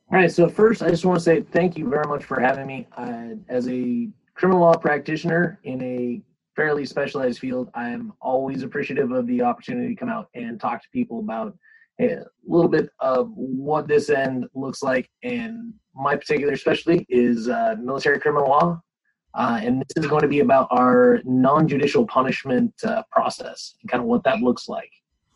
All right, so first, I just want to say thank you very much for having me. As a criminal law practitioner in a fairly specialized field, I am always appreciative of the opportunity to come out and talk to people about a little bit of what this end looks like. And my particular specialty is military criminal law. And this is going to be about our non-judicial punishment process and kind of what that looks like.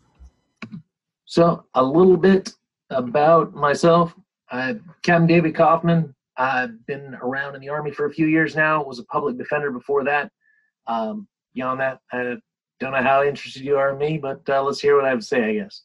So a little bit about myself. Captain David Kaufman. I've been around in the Army for a few years now, was a public defender before that. Beyond that, I don't know how interested you are in me, but let's hear what I have to say, I guess.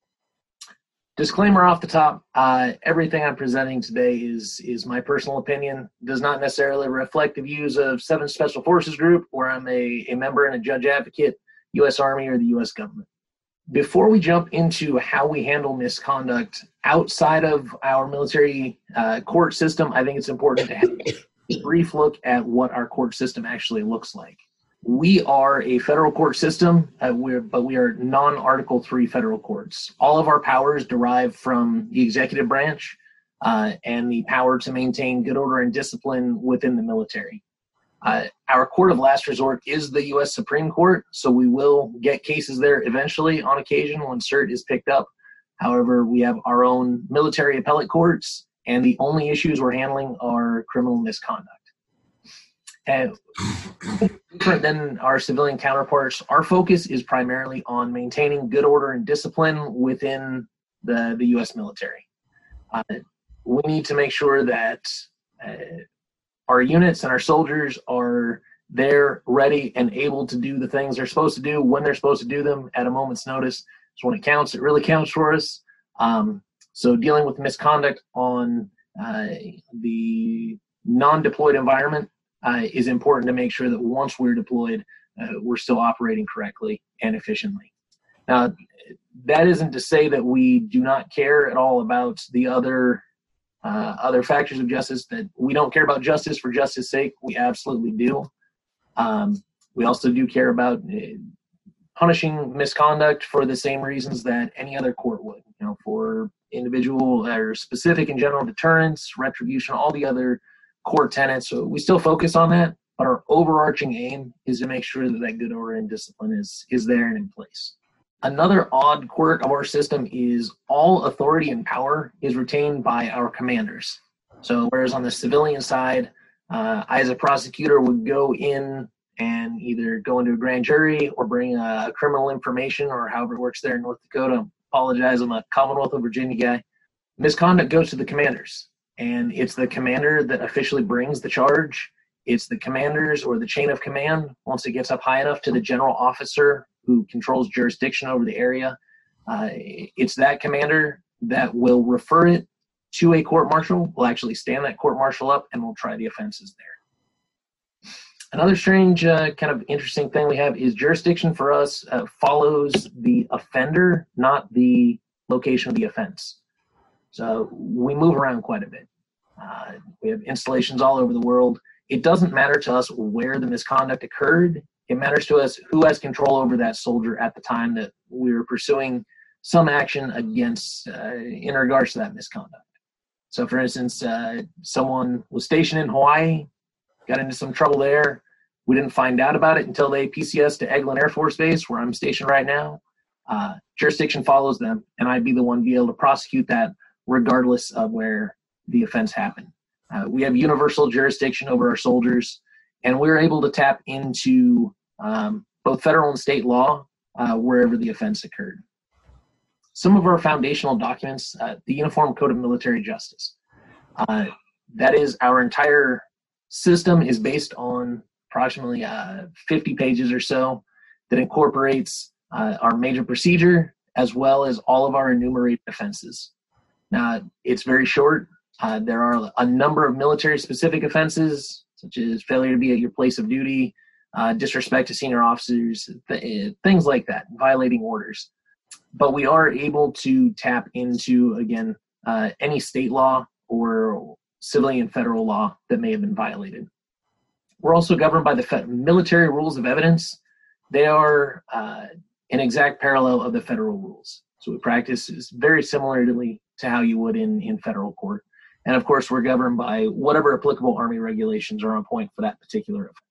Disclaimer off the top, everything I'm presenting today is my personal opinion, does not necessarily reflect the views of 7th Special Forces Group, where I'm a member and a judge advocate, U.S. Army, or the U.S. government. Before we jump into how we handle misconduct outside of our military court system, I think it's important to have a brief look at what our court system actually looks like. We are a federal court system, but we are non-Article III federal courts. All of our powers derive from the executive branch and the power to maintain good order and discipline within the military. Our court of last resort is the U.S. Supreme Court, so we will get cases there eventually on occasion when cert is picked up. However, we have our own military appellate courts, and the only issues we're handling are criminal misconduct. And different than our civilian counterparts, our focus is primarily on maintaining good order and discipline within the U.S. military. We need to make sure that our units and our soldiers are there, ready, and able to do the things they're supposed to do when they're supposed to do them at a moment's notice. So when it counts, it really counts for us. So dealing with misconduct on the non-deployed environment is important to make sure that once we're deployed, we're still operating correctly and efficiently. Now, that isn't to say that we do not care at all about the other factors of justice, that we don't care about justice for justice sake. We absolutely do. We also do care about punishing misconduct for the same reasons that any other court would, for individual or specific and general deterrence, retribution, all the other core tenets. So we still focus on that, but our overarching aim is to make sure that good order and discipline is there and in place. Another odd quirk of our system is all authority and power is retained by our commanders. So whereas on the civilian side, I as a prosecutor would go in and either go into a grand jury or bring criminal information, or however it works there in North Dakota. Apologize, I'm a Commonwealth of Virginia guy. Misconduct goes to the commanders, and it's the commander that officially brings the charge. It's the commanders or the chain of command, once it gets up high enough to the general officer who controls jurisdiction over the area. It's that commander that will refer it to a court-martial, will actually stand that court-martial up, and will try the offenses there. Another strange, kind of interesting thing we have is jurisdiction for us follows the offender, not the location of the offense. So we move around quite a bit. We have installations all over the world. It doesn't matter to us where the misconduct occurred. It matters to us who has control over that soldier at the time that we were pursuing some action against in regards to that misconduct. So, for instance, someone was stationed in Hawaii, got into some trouble there. We didn't find out about it until they PCS to Eglin Air Force Base, where I'm stationed right now. Jurisdiction follows them, and I'd be the one to be able to prosecute that regardless of where the offense happened. We have universal jurisdiction over our soldiers, and we're able to tap into both federal and state law wherever the offense occurred. Some of our foundational documents, the Uniform Code of Military Justice. That is, our entire system is based on approximately 50 pages or so that incorporates our major procedure as well as all of our enumerated offenses. Now, it's very short. There are a number of military-specific offenses, such as failure to be at your place of duty, disrespect to senior officers, things like that, violating orders. But we are able to tap into, again, any state law or civilian federal law that may have been violated. We're also governed by the military rules of evidence. They are an exact parallel of the federal rules. So we practice very similarly to how you would in federal court. And of course, we're governed by whatever applicable Army regulations are on point for that particular offense.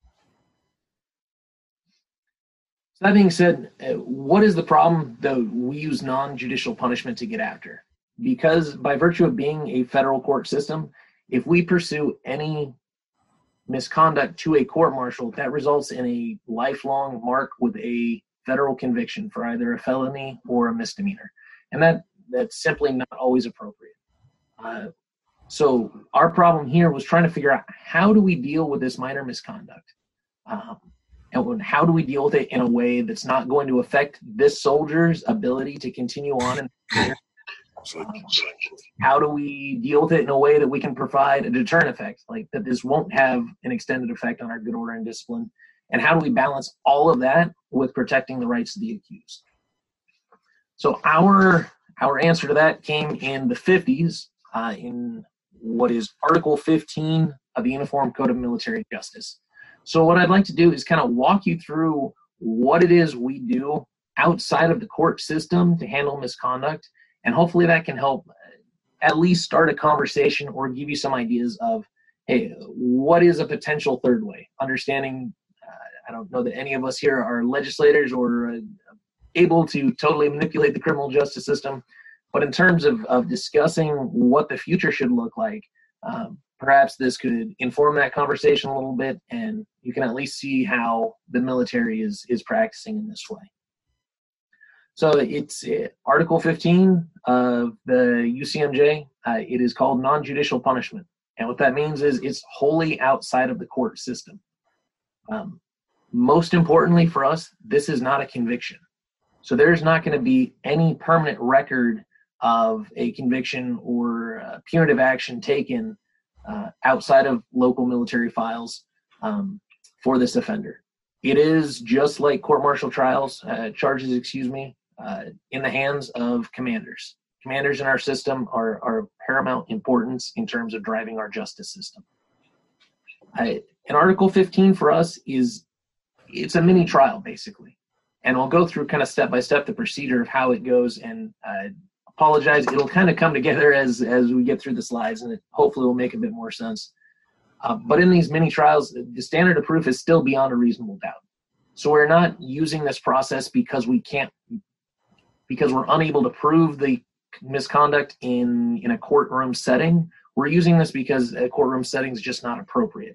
So that being said, what is the problem that we use non-judicial punishment to get after? Because by virtue of being a federal court system, if we pursue any misconduct to a court-martial, that results in a lifelong mark with a federal conviction for either a felony or a misdemeanor. And that's simply not always appropriate. So our problem here was trying to figure out, how do we deal with this minor misconduct? And how do we deal with it in a way that's not going to affect this soldier's ability to continue on in the career? How do we deal with it in a way that we can provide a deterrent effect, like that this won't have an extended effect on our good order and discipline? And how do we balance all of that with protecting the rights of the accused? So our answer to that came in the 50s in what is Article 15 of the Uniform Code of Military Justice. So what I'd like to do is kind of walk you through what it is we do outside of the court system to handle misconduct, and hopefully that can help at least start a conversation or give you some ideas of, hey, what is a potential third way? Understanding, I don't know that any of us here are legislators or able to totally manipulate the criminal justice system, but in terms of discussing what the future should look like, perhaps this could inform that conversation a little bit, and you can at least see how the military is practicing in this way. So it's Article 15 of the UCMJ. It is called non-judicial punishment. And what that means is it's wholly outside of the court system. Most importantly for us, this is not a conviction. So there's not going to be any permanent record of a conviction or punitive action taken outside of local military files for this offender. It is just like court-martial charges, in the hands of commanders. Commanders in our system are of paramount importance in terms of driving our justice system. And Article 15 for us it's a mini trial, basically. And we'll go through kind of step-by-step the procedure of how it goes, and apologize, it'll kind of come together as we get through the slides, and it hopefully will make a bit more sense. But in these mini trials, the standard of proof is still beyond a reasonable doubt. So we're not using this process because we're unable to prove the misconduct in a courtroom setting. We're using this because a courtroom setting is just not appropriate.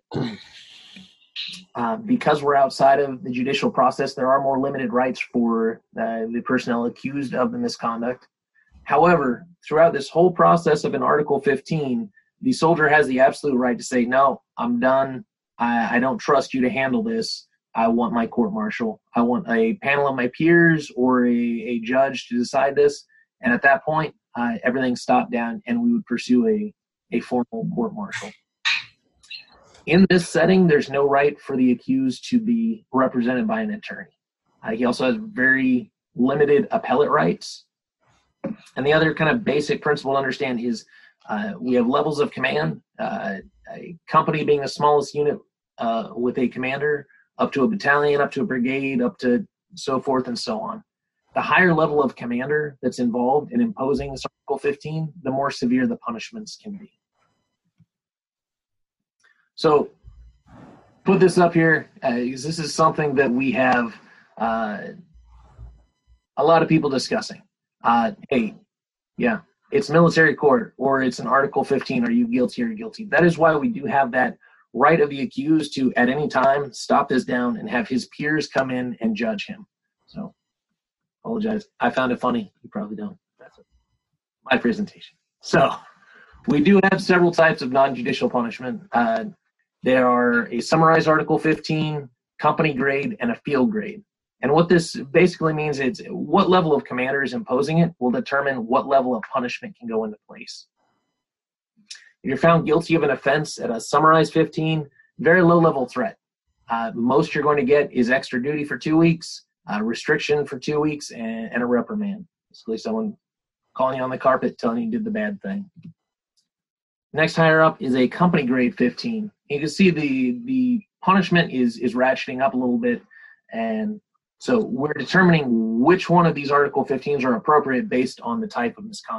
Because we're outside of the judicial process, there are more limited rights for the personnel accused of the misconduct. However, throughout this whole process of an Article 15, the soldier has the absolute right to say, no, I'm done. I don't trust you to handle this. I want my court-martial. I want a panel of my peers or a judge to decide this. And at that point, everything stopped down and we would pursue a formal court-martial. In this setting, there's no right for the accused to be represented by an attorney. He also has very limited appellate rights. And the other kind of basic principle to understand is we have levels of command, a company being the smallest unit with a commander, up to a battalion, up to a brigade, up to so forth and so on. The higher level of commander that's involved in imposing this Article 15, the more severe the punishments can be. So put this up here, because this is something that we have a lot of people discussing. Hey, yeah, it's military court, or it's an Article 15. Are you guilty or guilty? That is why we do have that right of the accused to, at any time, stop this down and have his peers come in and judge him. So, apologize. I found it funny. You probably don't. That's my presentation. So, we do have several types of non-judicial punishment. There are a summarized Article 15, company grade, and a field grade. And what this basically means is what level of commander is imposing it will determine what level of punishment can go into place. If you're found guilty of an offense at a summarized 15, very low level threat. Most you're going to get is extra duty for 2 weeks, restriction for 2 weeks, and a reprimand. Basically someone calling you on the carpet telling you did the bad thing. Next higher up is a company grade 15. You can see the punishment is ratcheting up a little bit, and so we're determining which one of these Article 15s are appropriate based on the type of misconduct.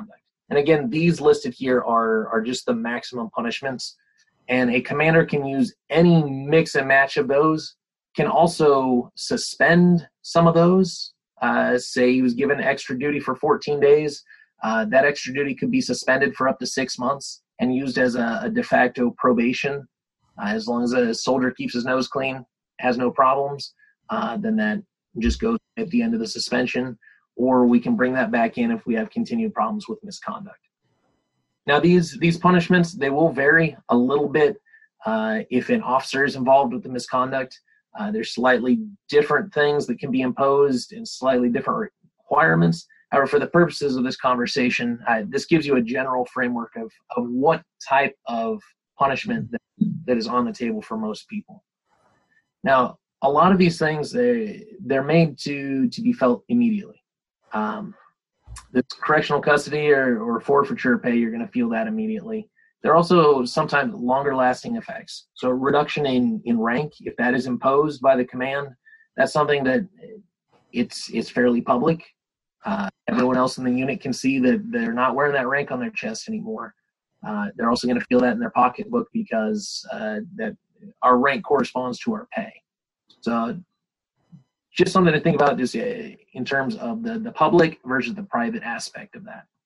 And again, these listed here are just the maximum punishments. And a commander can use any mix and match of those, can also suspend some of those. Say he was given extra duty for 14 days. That extra duty could be suspended for up to 6 months and used as a de facto probation. As long as a soldier keeps his nose clean, has no problems, then that just goes at the end of the suspension. Or we can bring that back in if we have continued problems with misconduct. Now, these punishments, they will vary a little bit if an officer is involved with the misconduct. There's slightly different things that can be imposed and slightly different requirements. However, for the purposes of this conversation, this gives you a general framework of what type of punishment that is on the table for most people. Now, a lot of these things, they're made to be felt immediately. This correctional custody or forfeiture pay, you're going to feel that immediately. There are also sometimes longer lasting effects. So reduction in rank, if that is imposed by the command, that's something that it's fairly public. Everyone else in the unit can see that they're not wearing that rank on their chest anymore. They're also going to feel that in their pocketbook because that our rank corresponds to our pay. So just something to think about just in terms of the public versus the private aspect of that.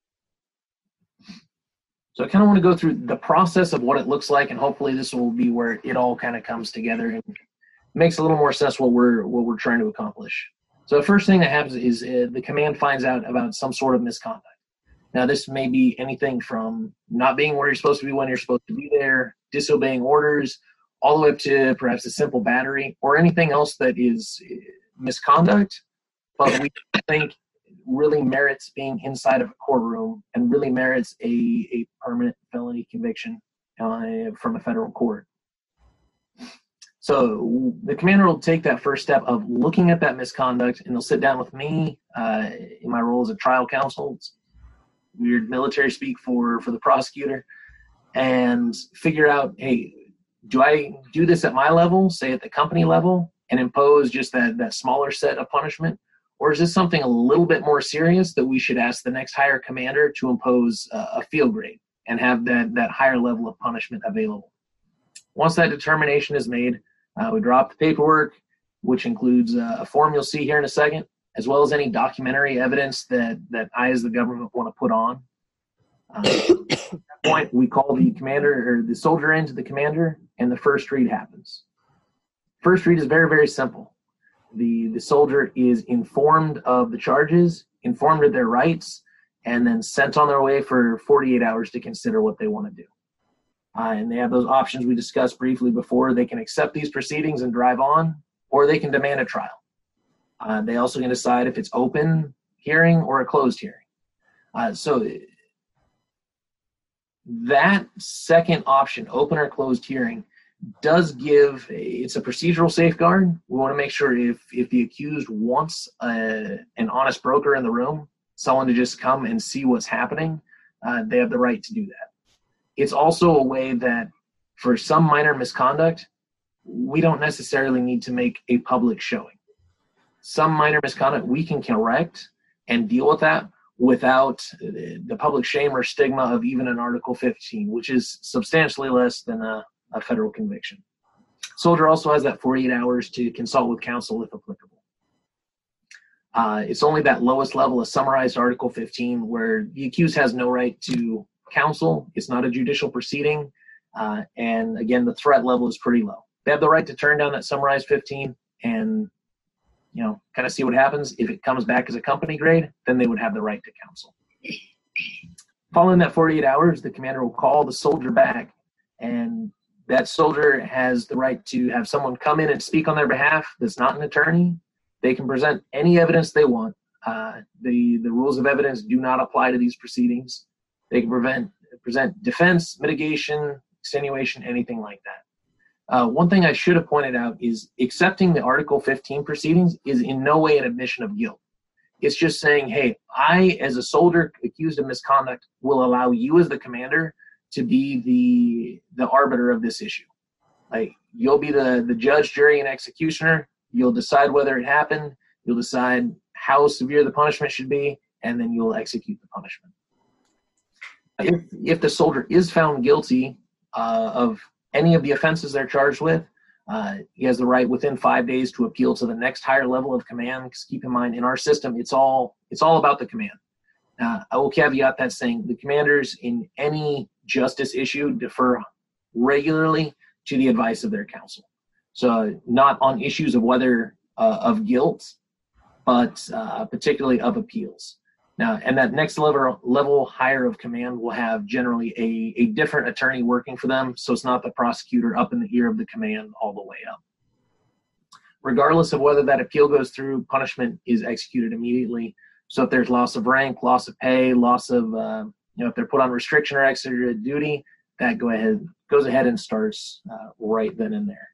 So I kind of want to go through the process of what it looks like, and hopefully this will be where it all kind of comes together and makes a little more sense what we're trying to accomplish. So the first thing that happens is the command finds out about some sort of misconduct. Now, this may be anything from not being where you're supposed to be when you're supposed to be there, disobeying orders, all the way up to perhaps a simple battery or anything else that is misconduct, but we think really merits being inside of a courtroom and really merits a permanent felony conviction from a federal court. So the commander will take that first step of looking at that misconduct, and they'll sit down with me in my role as a trial counsel. It's weird military speak for the prosecutor, and figure out, hey, do I do this at my level, say at the company level, and impose just that smaller set of punishment? Or is this something a little bit more serious that we should ask the next higher commander to impose a field grade and have that higher level of punishment available? Once that determination is made, we drop the paperwork, which includes a form you'll see here in a second, as well as any documentary evidence that I as the government want to put on. At that point, we call the commander or the soldier in to the commander, and the first read happens. First read is very, very simple. The soldier is informed of the charges, informed of their rights, and then sent on their way for 48 hours to consider what they want to do. And they have those options we discussed briefly before. They can accept these proceedings and drive on, or they can demand a trial. They also can decide if it's open hearing or a closed hearing. So that second option, open or closed hearing, does it's a procedural safeguard. We want to make sure if the accused wants an honest broker in the room, someone to just come and see what's happening, they have the right to do that. It's also a way that for some minor misconduct, we don't necessarily need to make a public showing. Some minor misconduct we can correct and deal with that without the public shame or stigma of even an Article 15, which is substantially less than a federal conviction. Soldier also has that 48 hours to consult with counsel if applicable. It's only that lowest level of summarized Article 15 where the accused has no right to counsel. It's not a judicial proceeding. And again, the threat level is pretty low. They have the right to turn down that summarized 15 and kind of see what happens. If it comes back as a company grade, then they would have the right to counsel. Following that 48 hours, the commander will call the soldier back, and that soldier has the right to have someone come in and speak on their behalf that's not an attorney. They can present any evidence they want. The rules of evidence do not apply to these proceedings. They can present defense, mitigation, extenuation, anything like that. One thing I should have pointed out is accepting the Article 15 proceedings is in no way an admission of guilt. It's just saying, hey, I, as a soldier accused of misconduct, will allow you as the commander to be the arbiter of this issue. Like, you'll be the judge, jury, and executioner. You'll decide whether it happened. You'll decide how severe the punishment should be, and then you'll execute the punishment. If the soldier is found guilty of any of the offenses they're charged with, he has the right within 5 days to appeal to the next higher level of command. Because keep in mind, in our system, it's all about the command. I will caveat that saying the commanders in any justice issue defer regularly to the advice of their counsel. So not on issues of whether of guilt, but particularly of appeals. Now, and that next level higher of command will have generally a different attorney working for them, so it's not the prosecutor up in the ear of the command all the way up. Regardless of whether that appeal goes through, punishment is executed immediately. So if there's loss of rank, loss of pay, loss of, if they're put on restriction or executed duty, that goes ahead and starts right then and there.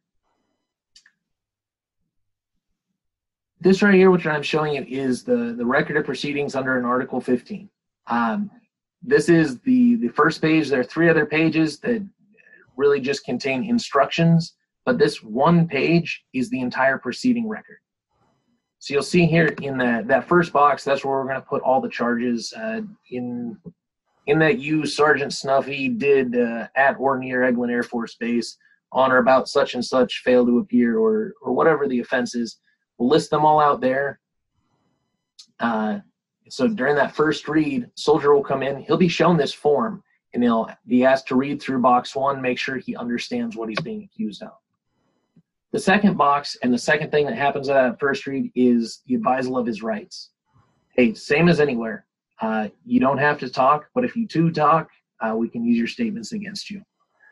This right here, which I'm showing you, is the record of proceedings under an Article 15. This is the first page. There are 3 other pages that really just contain instructions, but this one page is the entire proceeding record. So you'll see here in that first box, that's where we're going to put all the charges. In that you, Sergeant Snuffy, did at or near Eglin Air Force Base on or about such and such, failed to appear, or whatever the offense is. We'll list them all out there. So during that first read, soldier will come in. He'll be shown this form, and he'll be asked to read through box 1, make sure he understands what he's being accused of. The second box, and the second thing that happens at that first read, is the advisal of his rights. Hey, same as anywhere. You don't have to talk, but if you do talk, we can use your statements against you.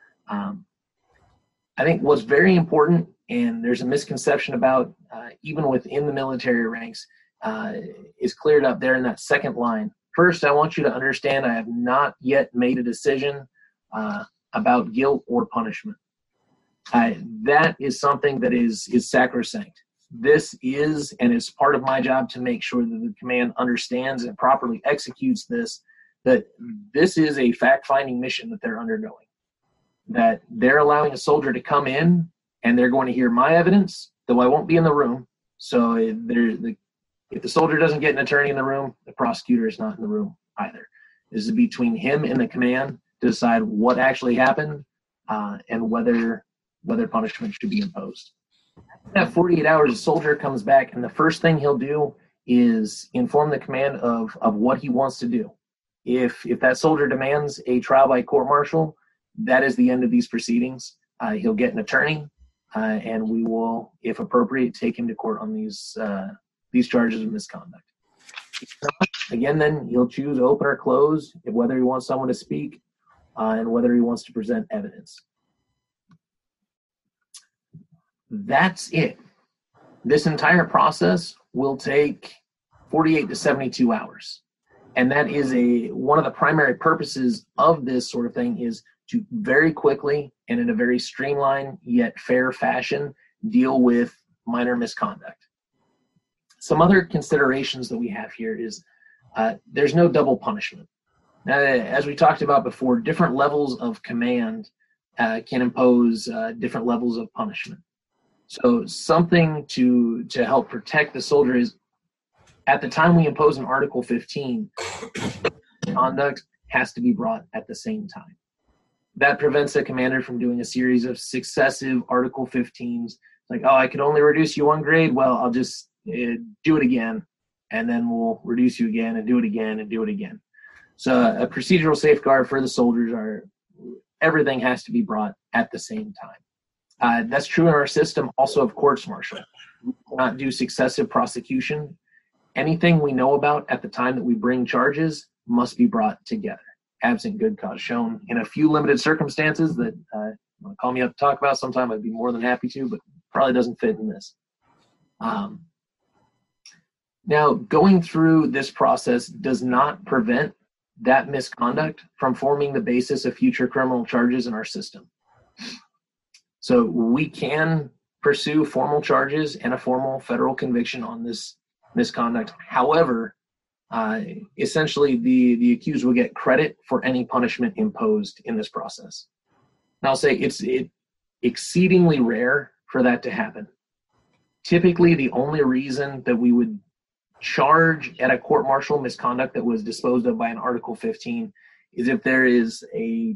I think what's very important, and there's a misconception about even within the military ranks, is cleared up there in that second line. First, I want you to understand I have not yet made a decision about guilt or punishment. That is something that is sacrosanct. This is, and it's part of my job to make sure that the command understands and properly executes this, that this is a fact-finding mission that they're undergoing. That they're allowing a soldier to come in and they're going to hear my evidence, though I won't be in the room. So if the soldier doesn't get an attorney in the room, the prosecutor is not in the room either. This is between him and the command to decide what actually happened and whether punishment should be imposed. At 48 hours, the soldier comes back, and the first thing he'll do is inform the command of what he wants to do. If that soldier demands a trial by court-martial, that is the end of these proceedings. He'll get an attorney, and we will, if appropriate, take him to court on these charges of misconduct. Again, then he'll choose open or close, whether he wants someone to speak and whether he wants to present evidence. That's it. This entire process will take 48 to 72 hours. And that is one of the primary purposes of this sort of thing is to very quickly and in a very streamlined yet fair fashion deal with minor misconduct. Some other considerations that we have here is there's no double punishment. Now, as we talked about before, different levels of command can impose different levels of punishment. So something to help protect the soldier is at the time we impose an Article 15, conduct has to be brought at the same time. That prevents a commander from doing a series of successive Article 15s. Like, oh, I could only reduce you 1 grade. Well, I'll just do it again, and then we'll reduce you again and do it again and do it again. So a procedural safeguard for the soldiers are everything has to be brought at the same time. That's true in our system also of courts-martial. We cannot do successive prosecution. Anything we know about at the time that we bring charges must be brought together, absent good cause shown. In a few limited circumstances that call me up to talk about sometime, I'd be more than happy to, but probably doesn't fit in this. Now, going through this process does not prevent that misconduct from forming the basis of future criminal charges in our system. So we can pursue formal charges and a formal federal conviction on this misconduct. However, essentially the accused will get credit for any punishment imposed in this process. And I'll say it's exceedingly rare for that to happen. Typically, the only reason that we would charge at a court-martial misconduct that was disposed of by an Article 15 is if there is a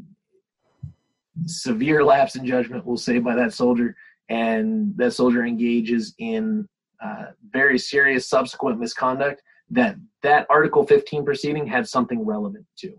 severe lapse in judgment, we'll say, by that soldier, and that soldier engages in very serious subsequent misconduct, that Article 15 proceeding had something relevant to.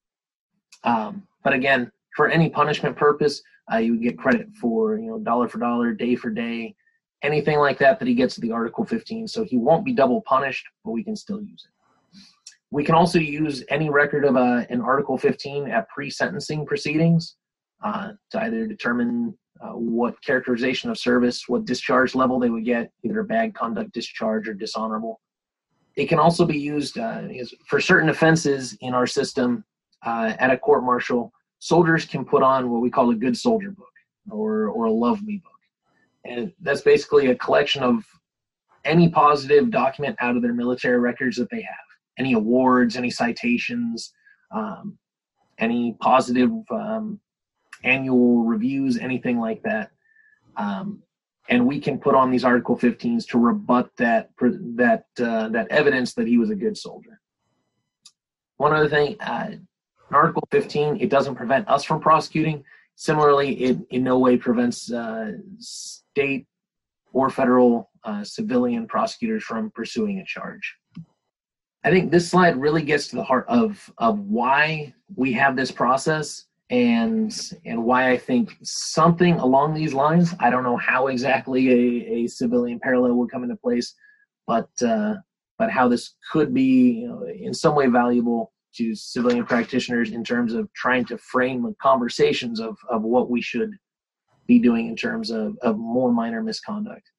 But again, for any punishment purpose, you would get credit for, dollar for dollar, day for day, anything like that he gets to the Article 15. So he won't be double punished, but we can still use it. We can also use any record of an Article 15 at pre-sentencing proceedings to either determine what characterization of service, what discharge level they would get, either bad conduct discharge or dishonorable. It can also be used for certain offenses in our system at a court-martial. Soldiers can put on what we call a good soldier book or a love me book. And that's basically a collection of any positive document out of their military records that they have. Any awards, any citations, any positive annual reviews, anything like that. And we can put on these Article 15s to rebut that evidence that he was a good soldier. One other thing, in Article 15, it doesn't prevent us from prosecuting. Similarly, it in no way prevents state or federal civilian prosecutors from pursuing a charge. I think this slide really gets to the heart of why we have this process and why I think something along these lines, I don't know how exactly a civilian parallel would come into place, but how this could be in some way valuable to civilian practitioners in terms of trying to frame conversations of what we should be doing in terms of more minor misconduct.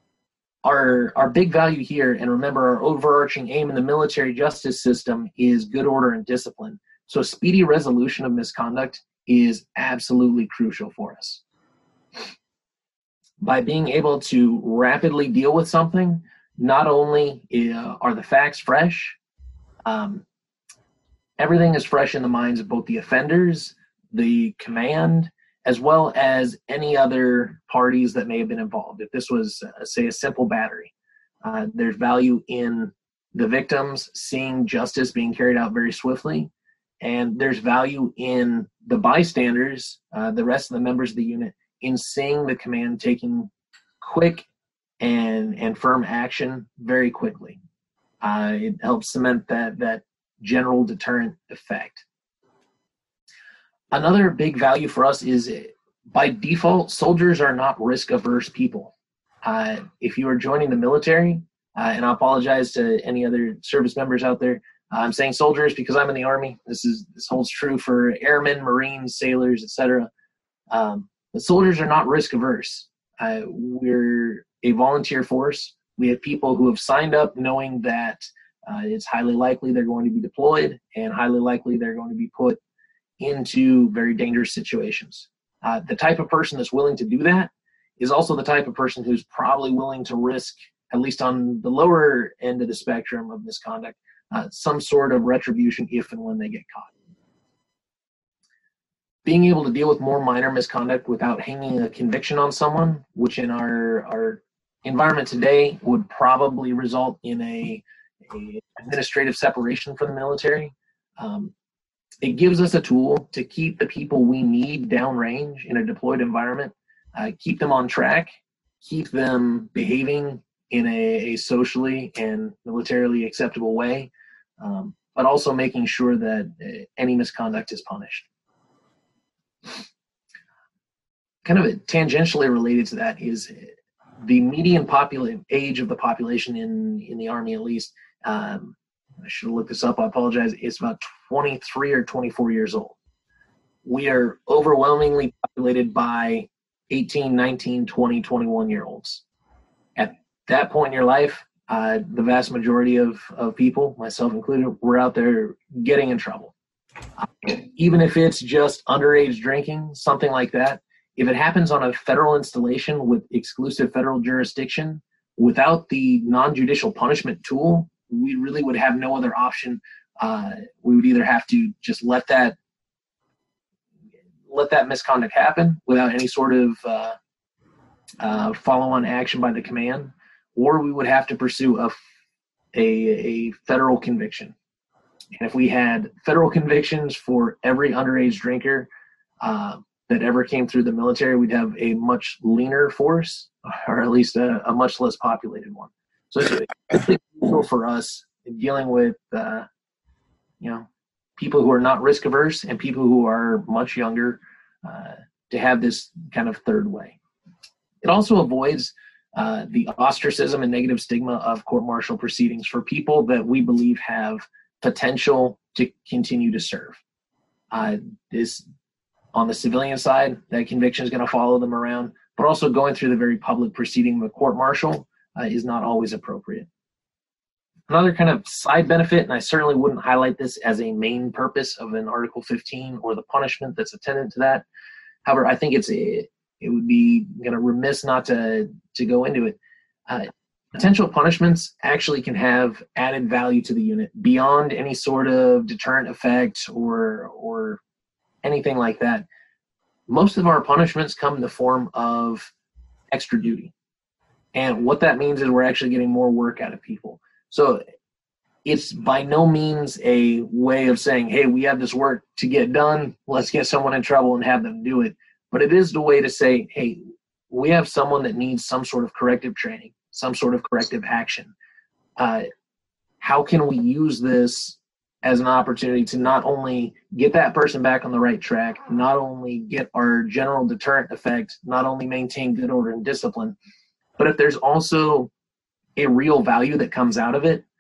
Our big value here, and remember, our overarching aim in the military justice system is good order and discipline. So speedy resolution of misconduct is absolutely crucial for us. By being able to rapidly deal with something, not only are the facts fresh, everything is fresh in the minds of both the offenders, the command, as well as any other parties that may have been involved. If this was, say, a simple battery, there's value in the victims seeing justice being carried out very swiftly, and there's value in the bystanders, the rest of the members of the unit, in seeing the command taking quick and firm action very quickly. It helps cement that general deterrent effect. Another big value for us is, by default, soldiers are not risk-averse people. If you are joining the military, and I apologize to any other service members out there, I'm saying soldiers because I'm in the Army. This holds true for airmen, Marines, sailors, etc. But soldiers are not risk-averse. We're a volunteer force. We have people who have signed up knowing that it's highly likely they're going to be deployed and highly likely they're going to be put into very dangerous situations. The type of person that's willing to do that is also the type of person who's probably willing to risk, at least on the lower end of the spectrum of misconduct, some sort of retribution if and when they get caught. Being able to deal with more minor misconduct without hanging a conviction on someone, which in our environment today would probably result in a administrative separation from the military, it gives us a tool to keep the people we need downrange in a deployed environment, keep them on track, keep them behaving in a socially and militarily acceptable way, but also making sure that any misconduct is punished. Kind of tangentially related to that is the median age of the population in the Army, at least. I should have looked this up. I apologize. It's about 23 or 24 years old. We are overwhelmingly populated by 18, 19, 20, 21-year-olds. At that point in your life, the vast majority of people, myself included, we're out there getting in trouble. Even if it's just underage drinking, something like that, if it happens on a federal installation with exclusive federal jurisdiction, without the non-judicial punishment tool, we really would have no other option. We would either have to just let that misconduct happen without any sort of follow-on action by the command, or we would have to pursue a federal conviction. And if we had federal convictions for every underage drinker that ever came through the military, we'd have a much leaner force, or at least a much less populated one. So it's crucial for us in dealing with, people who are not risk averse and people who are much younger to have this kind of third way. It also avoids the ostracism and negative stigma of court-martial proceedings for people that we believe have potential to continue to serve. This, on the civilian side, that conviction is going to follow them around, but also going through the very public proceeding of a court-martial is not always appropriate. Another kind of side benefit, and I certainly wouldn't highlight this as a main purpose of an Article 15 or the punishment that's attendant to that. However, I think it would be kind of remiss not to go into it. Potential punishments actually can have added value to the unit beyond any sort of deterrent effect or anything like that. Most of our punishments come in the form of extra duty. And what that means is we're actually getting more work out of people. So it's by no means a way of saying, hey, we have this work to get done, let's get someone in trouble and have them do it. But it is the way to say, hey, we have someone that needs some sort of corrective training, some sort of corrective action. How can we use this as an opportunity to not only get that person back on the right track, not only get our general deterrent effect, not only maintain good order and discipline, but if there's also a real value that comes out of it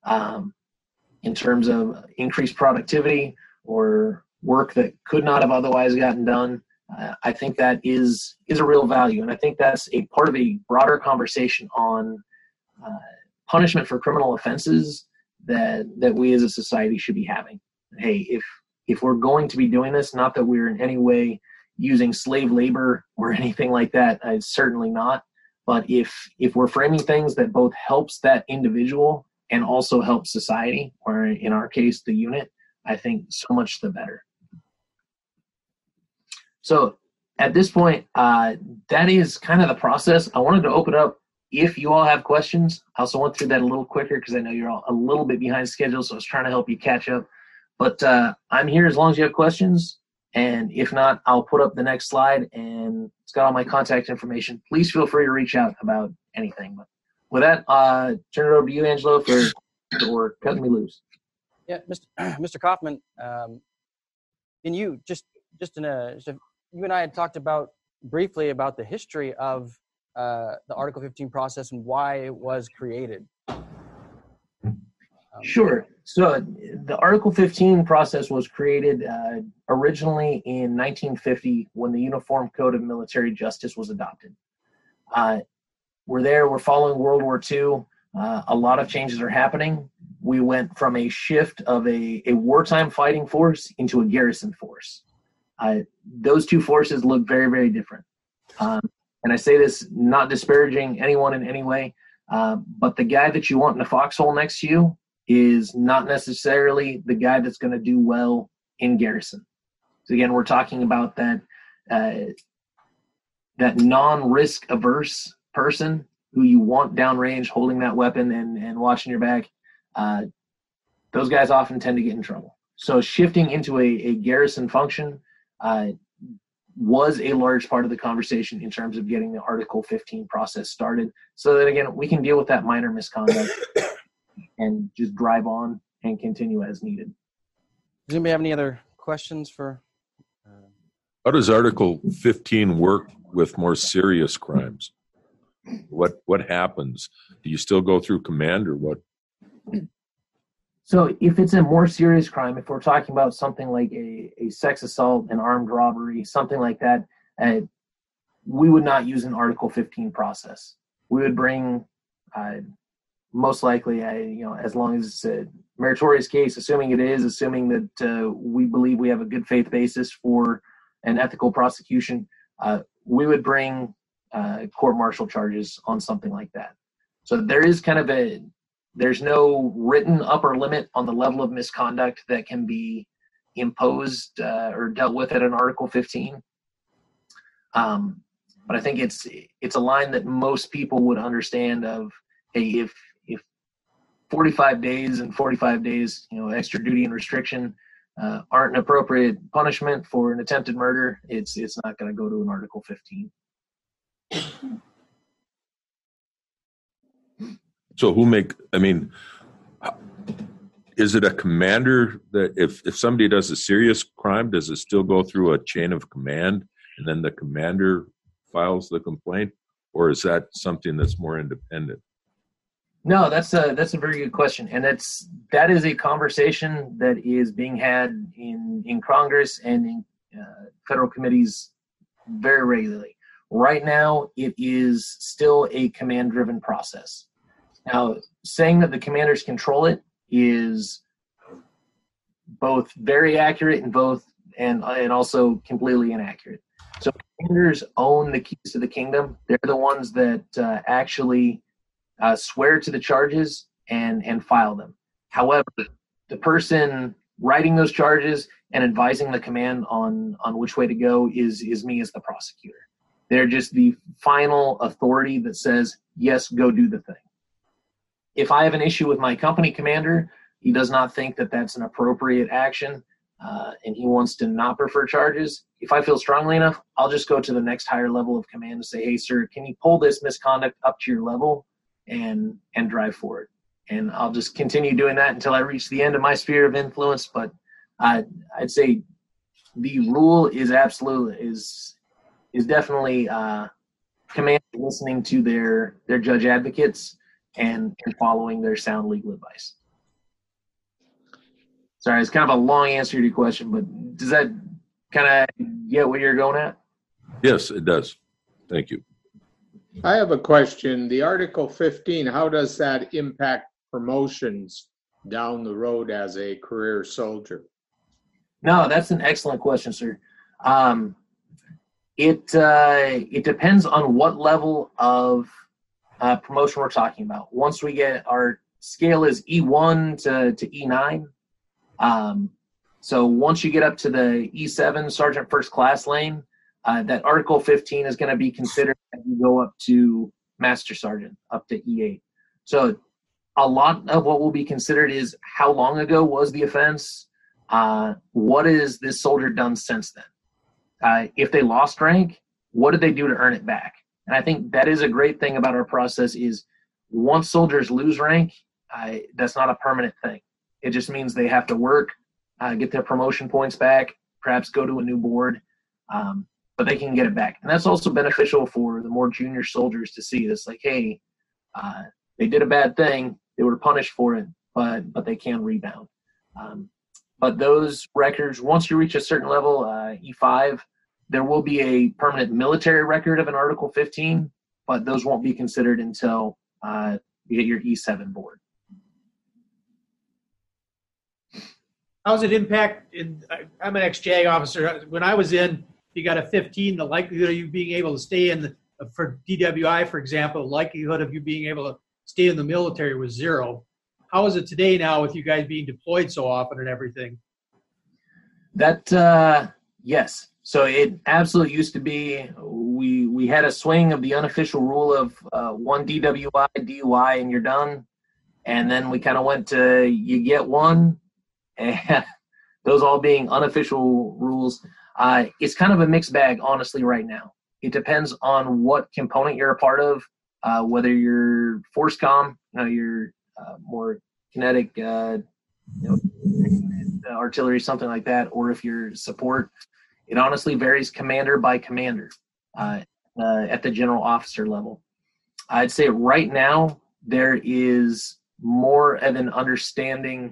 in terms of increased productivity or work that could not have otherwise gotten done, I think that is a real value. And I think that's a part of a broader conversation on punishment for criminal offenses that we as a society should be having. Hey, if we're going to be doing this, not that we're in any way using slave labor or anything like that, certainly not. But if we're framing things that both helps that individual and also helps society, or in our case, the unit, I think so much the better. So at this point, that is kind of the process. I wanted to open up if you all have questions. I also went through that a little quicker because I know you're all a little bit behind schedule, so I was trying to help you catch up. But I'm here as long as you have questions. And if not, I'll put up the next slide, and it's got all my contact information. Please feel free to reach out about anything. But with that, turn it over to you, Angelo, for cutting me loose. Yeah, Mr. Kaufman, and you you and I had talked briefly about the history of the Article 15 process and why it was created. Sure. So the Article 15 process was created originally in 1950 when the Uniform Code of Military Justice was adopted. We're following World War II. A lot of changes are happening. We went from a shift of a wartime fighting force into a garrison force. Those two forces look very, very different. And I say this not disparaging anyone in any way, but the guy that you want in the foxhole next to you is not necessarily the guy that's going to do well in garrison. So again, we're talking about that non-risk averse person who you want downrange holding that weapon and watching your back. Those guys often tend to get in trouble. So shifting into a garrison function was a large part of the conversation in terms of getting the Article 15 process started so that, again, we can deal with that minor misconduct and just drive on and continue as needed. Does anybody have any other questions for? How does Article 15 work with more serious crimes? What happens? Do you still go through command or what? So if it's a more serious crime, if we're talking about something like a sex assault, an armed robbery, something like that, we would not use an Article 15 process. We would bring, most likely, as long as it's a meritorious case, assuming that we believe we have a good faith basis for an ethical prosecution, we would bring court-martial charges on something like that. So there is kind of there's no written upper limit on the level of misconduct that can be imposed or dealt with at an Article 15. But I think it's a line that most people would understand of, hey, if 45 days and 45 days, extra duty and restriction aren't an appropriate punishment for an attempted murder, it's not going to go to an Article 15. So is it a commander that if somebody does a serious crime, does it still go through a chain of command and then the commander files the complaint, or is that something that's more independent? No, that's a very good question, and that is a conversation that is being had in Congress and in federal committees very regularly. Right now, it is still a command-driven process. Now, saying that the commanders control it is both very accurate and also completely inaccurate. So commanders own the keys to the kingdom. They're the ones that actually swear to the charges and file them. However, the person writing those charges and advising the command on which way to go is me as the prosecutor. They're just the final authority that says, yes, go do the thing. If I have an issue with my company commander, he does not think that that's an appropriate action, and he wants to not prefer charges. If I feel strongly enough, I'll just go to the next higher level of command and say, hey, sir, can you pull this misconduct up to your level and drive forward? And I'll just continue doing that until I reach the end of my sphere of influence. But I'd say the rule is definitely command listening to their judge advocates and following their sound legal advice. Sorry, it's kind of a long answer to your question, but does that kind of get what you're going at? Yes, it does. Thank you. I have a question. The Article 15, how does that impact promotions down the road as a career soldier? No, that's an excellent question, sir. It depends on what level of promotion we're talking about. Once we get our scale is E1 to E9. So once you get up to the E7 Sergeant First Class lane, that Article 15 is going to be considered as you go up to Master Sergeant, up to E8. So a lot of what will be considered is how long ago was the offense? What has this soldier done since then? If they lost rank, what did they do to earn it back? And I think that is a great thing about our process is once soldiers lose rank, that's not a permanent thing. It just means they have to work, get their promotion points back, perhaps go to a new board, but they can get it back. And that's also beneficial for the more junior soldiers to see this, like, hey, they did a bad thing, they were punished for it, but they can rebound. But those records, once you reach a certain level, E5, there will be a permanent military record of an Article 15, but those won't be considered until you get your E7 board. How does it impact? I'm an ex-JAG officer. When I was in, you got a 15, the likelihood of you being able to stay in for DWI, for example, the likelihood of you being able to stay in the military was 0. How is it today now with you guys being deployed so often and everything? That, yes. So it absolutely used to be, we had a swing of the unofficial rule of one DWI, DUI, and you're done. And then we kind of went to you get one, and those all being unofficial rules. It's kind of a mixed bag, honestly, right now. It depends on what component you're a part of, whether you're force comm, you're more kinetic, artillery, something like that, or if you're support. It honestly varies commander by commander at the general officer level. I'd say right now there is more of an understanding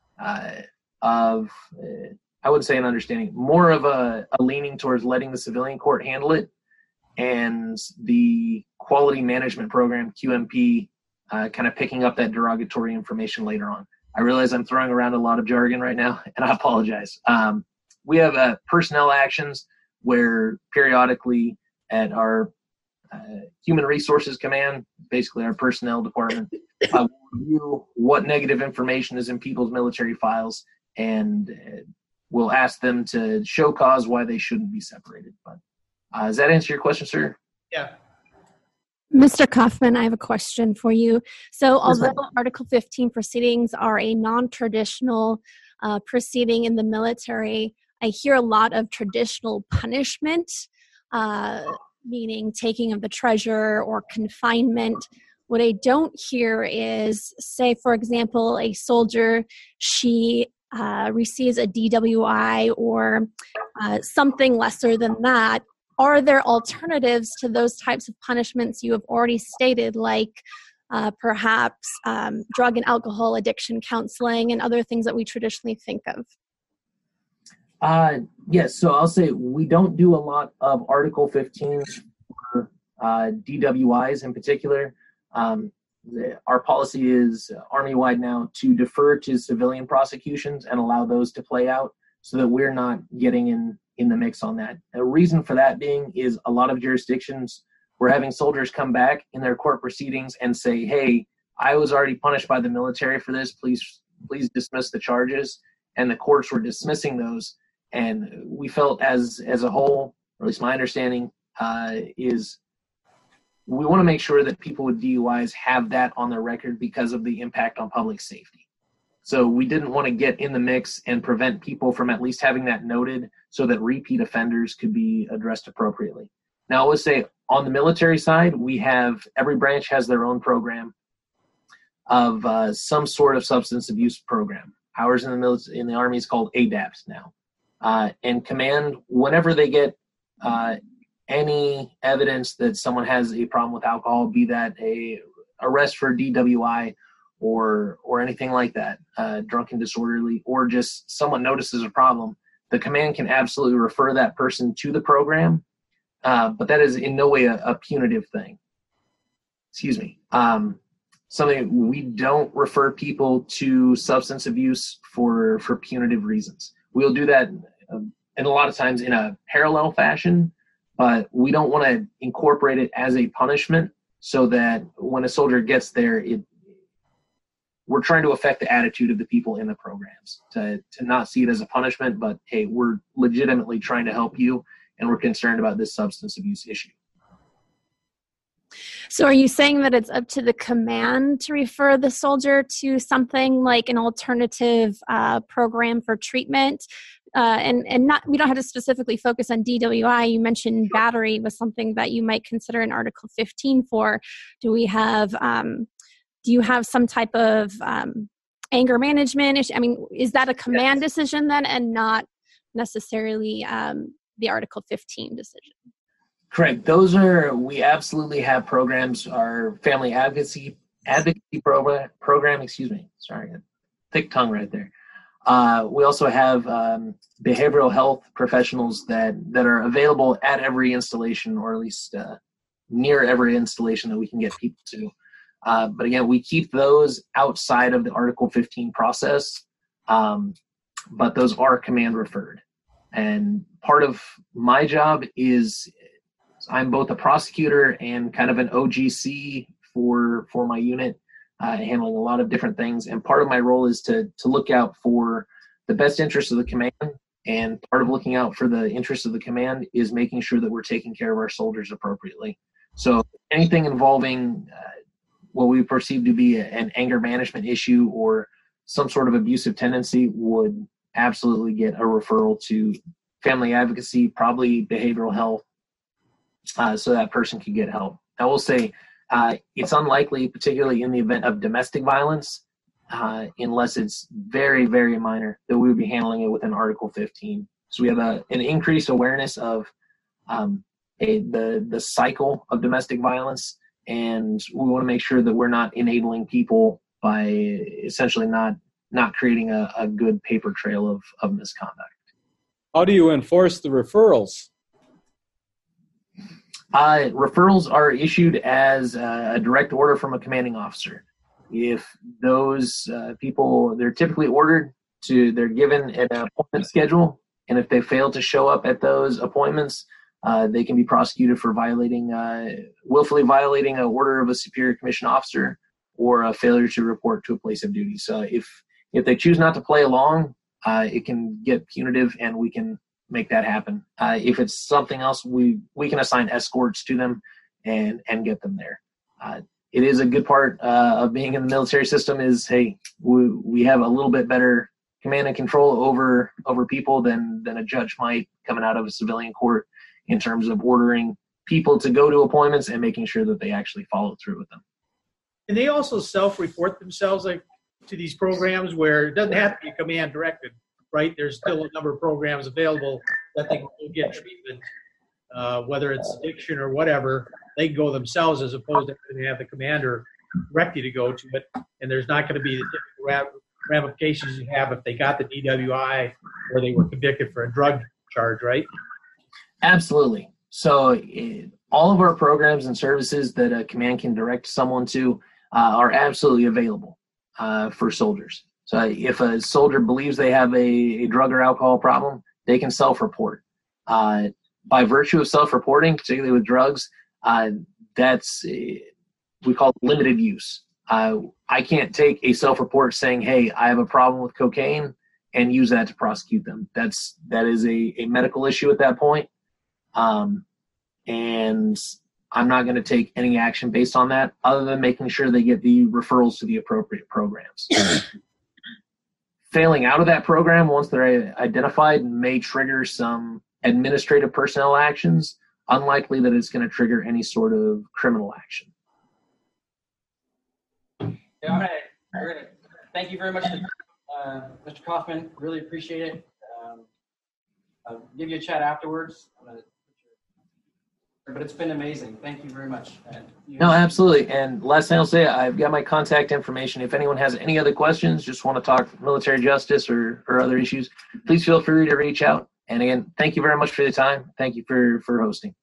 I would say an understanding, more of a leaning towards letting the civilian court handle it, and the quality management program, QMP, kind of picking up that derogatory information later on. I realize I'm throwing around a lot of jargon right now, and I apologize. We have personnel actions where periodically at our Human Resources Command, basically our personnel department, we'll review what negative information is in people's military files, and we'll ask them to show cause why they shouldn't be separated. But does that answer your question, sir? Yeah. Mr. Kaufman, I have a question for you. So although ma'am. Article 15 proceedings are a non-traditional proceeding in the military, I hear a lot of traditional punishment, meaning taking of the treasure or confinement. What I don't hear is, say, for example, a soldier, she receives a DWI or something lesser than that. Are there alternatives to those types of punishments you have already stated, like perhaps drug and alcohol addiction counseling and other things that we traditionally think of? Yes, so I'll say we don't do a lot of Article 15 for DWIs in particular. Our policy is Army-wide now to defer to civilian prosecutions and allow those to play out so that we're not getting in the mix on that. A reason for that being is a lot of jurisdictions were having soldiers come back in their court proceedings and say, hey, I was already punished by the military for this, please dismiss the charges. And the courts were dismissing those. And we felt as a whole, or at least my understanding, is we want to make sure that people with DUIs have that on their record because of the impact on public safety. So we didn't want to get in the mix and prevent people from at least having that noted so that repeat offenders could be addressed appropriately. Now, I would say on the military side, we have, every branch has their own program of some sort of substance abuse program. Ours in the Army is called ADAPT now. And command, whenever they get any evidence that someone has a problem with alcohol, be that a arrest for DWI or anything like that, drunk and disorderly, or just someone notices a problem, the command can absolutely refer that person to the program, but that is in no way a punitive thing. Excuse me. Something we don't refer people to substance abuse for punitive reasons. We'll do that and a lot of times in a parallel fashion, but we don't want to incorporate it as a punishment so that when a soldier gets there, we're trying to affect the attitude of the people in the programs to not see it as a punishment, but hey, we're legitimately trying to help you and we're concerned about this substance abuse issue. So are you saying that it's up to the command to refer the soldier to something like an alternative program for treatment? And not, we don't have to specifically focus on DWI. You mentioned battery was something that you might consider in Article 15 for. Do you have some type of anger management issue? I mean, is that a command decision then and not necessarily the Article 15 decision? Correct. We absolutely have programs. Our family advocacy program, excuse me. Sorry, thick tongue right there. We also have behavioral health professionals that are available at every installation, or at least near every installation that we can get people to. But again, we keep those outside of the Article 15 process, but those are command referred. And part of my job is I'm both a prosecutor and kind of an OGC for my unit, handling a lot of different things. And part of my role is to look out for the best interests of the command. And part of looking out for the interests of the command is making sure that we're taking care of our soldiers appropriately. So anything involving what we perceive to be an anger management issue or some sort of abusive tendency would absolutely get a referral to family advocacy, probably behavioral health, so that person can get help. I will say it's unlikely, particularly in the event of domestic violence, unless it's very, very minor, that we would be handling it within Article 15. So we have an increased awareness of the cycle of domestic violence, and we want to make sure that we're not enabling people by essentially not creating a good paper trail of misconduct. How do you enforce the referrals? Referrals are issued as a direct order from a commanding officer. If those people, they're typically they're given an appointment schedule, and if they fail to show up at those appointments, they can be prosecuted for willfully violating an order of a superior commissioned officer or a failure to report to a place of duty. So if they choose not to play along, it can get punitive, and we can make that happen. If it's something else, we can assign escorts to them and get them there. It is a good part of being in the military system is, hey, we have a little bit better command and control over people than a judge might coming out of a civilian court in terms of ordering people to go to appointments and making sure that they actually follow through with them. And they also self-report themselves like to these programs where it doesn't have to be command directed, right? There's still a number of programs available that they can get treatment, whether it's addiction or whatever. They can go themselves as opposed to having to have the commander direct you to go to it. And there's not going to be the typical ramifications you have if they got the DWI or they were convicted for a drug charge, right? Absolutely. So all of our programs and services that a command can direct someone to are absolutely available for soldiers. So if a soldier believes they have a drug or alcohol problem, they can self-report. By virtue of self-reporting, particularly with drugs, that's we call limited use. I can't take a self-report saying, hey, I have a problem with cocaine and use that to prosecute them. That is a medical issue at that point. And I'm not going to take any action based on that other than making sure they get the referrals to the appropriate programs. Failing out of that program once they're identified may trigger some administrative personnel actions, unlikely that it's going to trigger any sort of criminal action. All right. Thank you very much, Mr. Kaufman. Really appreciate it. I'll give you a chat afterwards. But it's been amazing. Thank you very much. No, absolutely. And last thing I'll say, I've got my contact information. If anyone has any other questions, just want to talk military justice or other issues, please feel free to reach out. And again, thank you very much for the time. Thank you for hosting.